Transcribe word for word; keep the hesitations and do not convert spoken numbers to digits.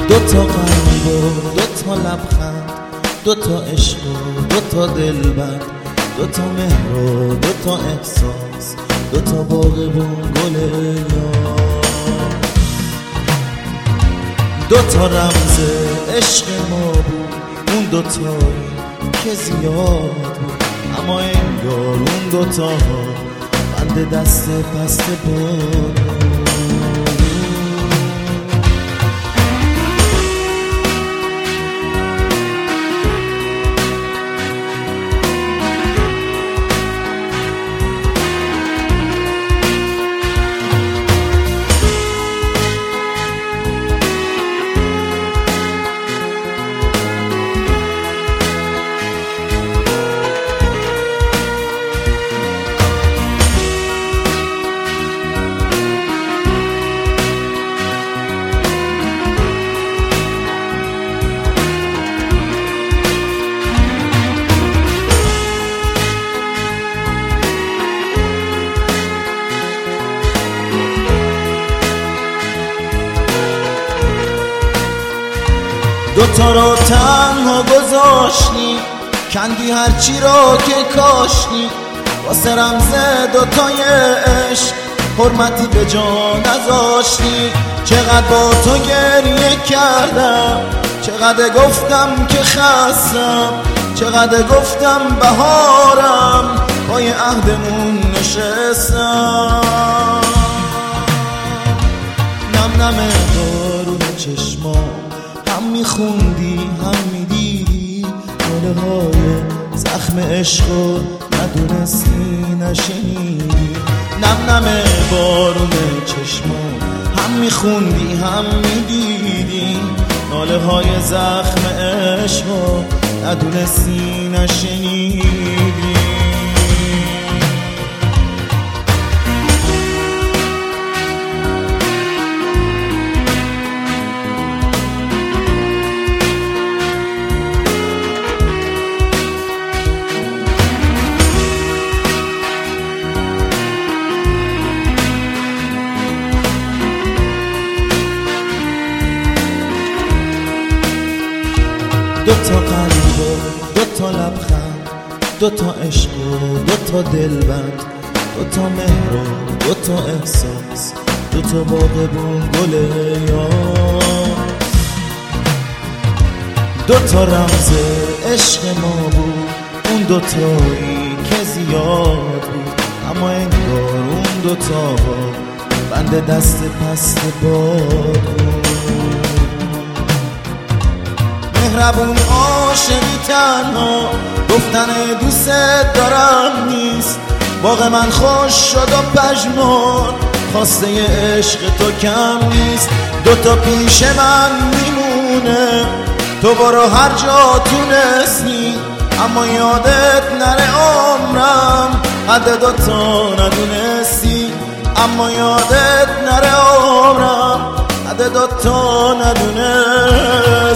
دو تا قلب و دو تا لبخند، دو تا عشق و دو تا دلبند، دو تا مهر و دو تا احساس، دو تا باغبون گل یار. دو تا رمز عشق ما بود اون دو تایی که زیاد بود، اما انگار اون دو تا ها بند دست پست بود. دوتا رو تنها گذاشتی، کندی هرچی رو که کاشتی، واسه رمز دوتای عشق حرمتی به جا نذاشتی. چقدر با تو گریه کردم، چقدر گفتم که خستم، چقدر گفتم بهارم، پای عهدمون نشستم. نم نم بارون چشمام، هم میخوندی هم میدیدی ناله های زخم عشقو ندونستی نشنیدی. نم نم بارون چشمام، هم میخوندی هم میدیدی ناله های زخم عشقو ندونستی نشنیدی. دو تا قلب و دو تا لبخند، دو تا عشق و دو تا دلبند، دو تا مهر و دو تا احساس، دو تا باغبون گل یار. دو تا رمز عشق ما بود اون دو تایی که زیاد بود، اما انگار اون دو تا بند دست پست باد بود. مهربون عاشقی تنها گفتن دوست دارم نیست، باغ من خوش شد و پژمرد، خواسته عشق تو کم نیست. دوتا پیش من میمونه، تو برو هر جا تونستی، اما یادت نره عمرم حد دوتا ندونستی، اما یادت نره عمرم حد دوتا ندونستی.